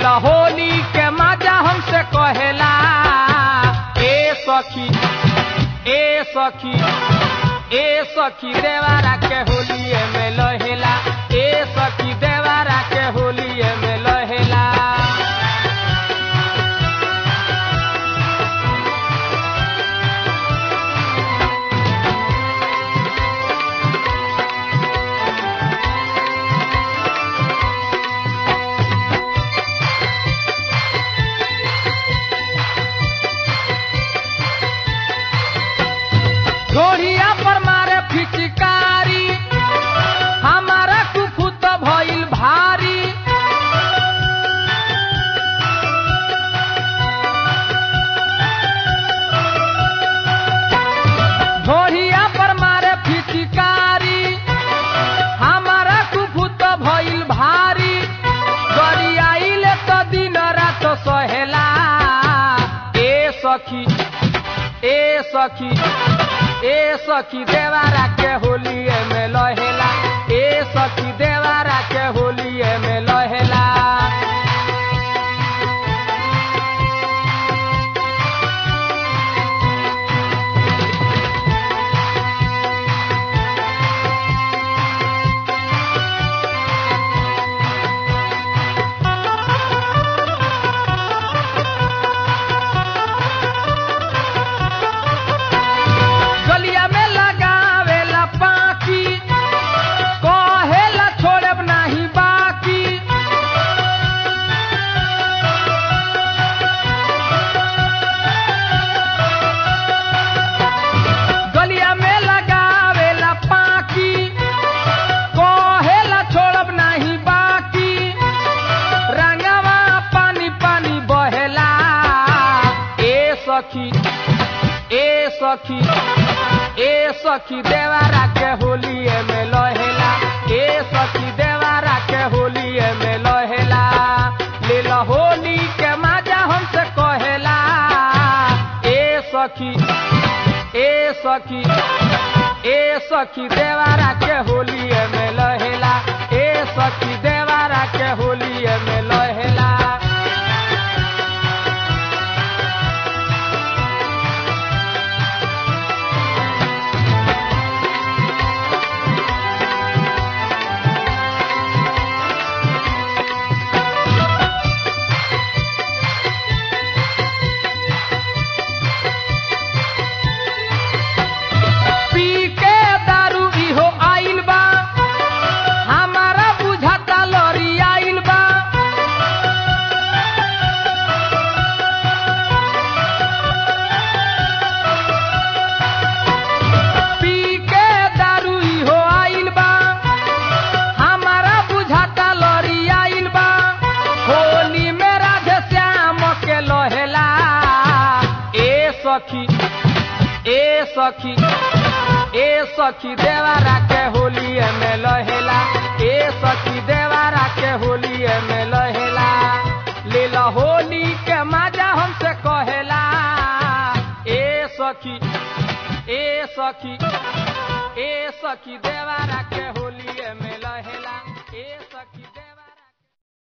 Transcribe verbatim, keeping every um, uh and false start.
ला होली के मजा हमसे कहेला ए सखी ए सखी ए सखी देवारा के होलिए में लहेला ए सखी देवारा के होलिए में लहेला। घोड़िया पर मारे फिचकारी हमारा कुफुत भइल भारी। घोड़िया पर मारे फिचकारी हमारा कुफुत भइल भारी। गरियाइले तो दिन रात सहेला ए सखी ए सखी ए सखी देवारा के होलिए में लहेला ए सखी देवारा के होलिए में लहेला। गलिया में लगावेला पाकी कहेला छोड़ब नाही बाकी। गलिया में लगावेला पाकी कहेला छोड़ब नाही बाकी। रंगवा पानी पानी बहेला ए सखी ए सखी ए सखी देवारा के होलिए में लहेला ए सखी देवारा के होलिए में लहेला। ले ला होली के मजा हमसे कहेला ए सखी ए सखी ए सखी देवारा के होलिए में लहेला ए सखी देवारा के होलिए में लहेला। पी के दारू इहो आइल बा हमारा बुझाता लड़ी आइल बा। पी के दारू इहो आइल बा हमारा बुझाता लड़ी आइल बा। होली में राधे श्याम के लहेला ए सखी ए सखी ए सखी देवारा के होलिए में लहेला ए सखी देवारा के होलिए में लहेला। ले ला होली के मजा हमसे कहेला ए सखी ए सखी ए सखी देवारा के होली